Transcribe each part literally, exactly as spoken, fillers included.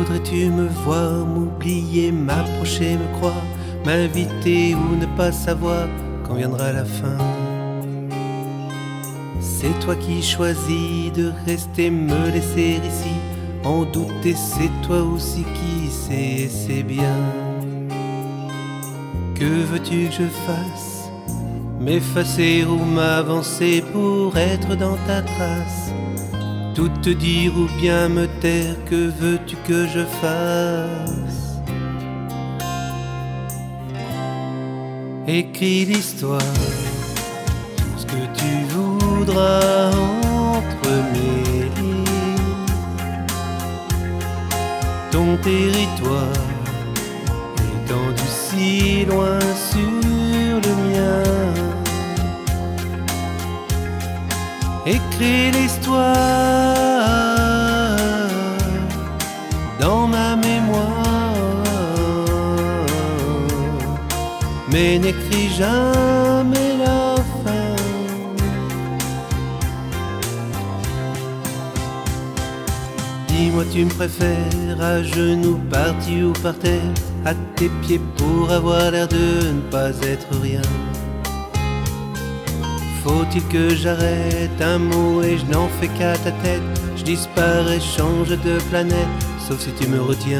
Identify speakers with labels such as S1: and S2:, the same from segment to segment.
S1: Voudrais-tu me voir, m'oublier, m'approcher, me croire, m'inviter ou ne pas savoir quand viendra la fin? C'est toi qui choisis de rester, me laisser ici, en douter, c'est toi aussi qui sais, c'est bien. Que veux-tu que je fasse? M'effacer ou m'avancer pour être dans ta trace? Tout te dire ou bien me taire, que veux-tu que je fasse? Écris l'histoire, ce que tu voudras entre mes lignes. Ton territoire étendu si loin sur le mien. Écris l'histoire dans ma mémoire, mais n'écris jamais la fin. Dis-moi, tu me préfères à genoux, parti ou par terre, à tes pieds pour avoir l'air de ne pas être rien? Faut-il que j'arrête un mot et je n'en fais qu'à ta tête? Je disparais, change de planète, sauf si tu me retiens.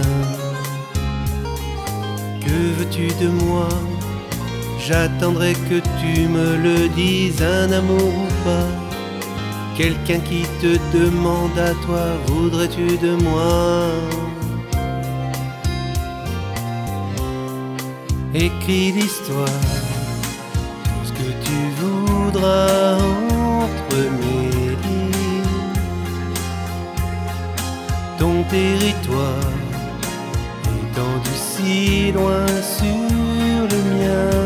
S1: Que veux-tu de moi? J'attendrai que tu me le dises, un amour ou pas? Quelqu'un qui te demande à toi, voudrais-tu de moi? Écris l'histoire, ce que tu voudras entre mes lignes. Ton territoire étendu si loin sur le mien.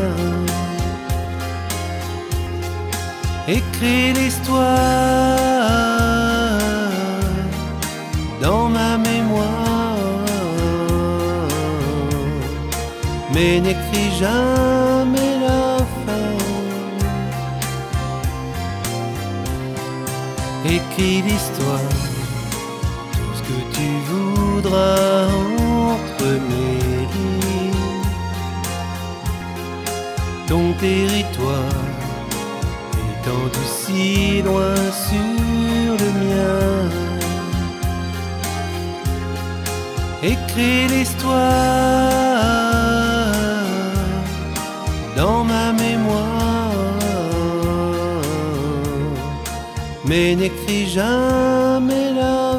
S1: Écris l'histoire dans ma mémoire, mais n'écris jamais la fin. Écris l'histoire, tout ce que tu voudras entre mes lignes. Ton territoire étendu si loin sur le mien. Écris l'histoire dans ma mémoire, mais n'écris jamais la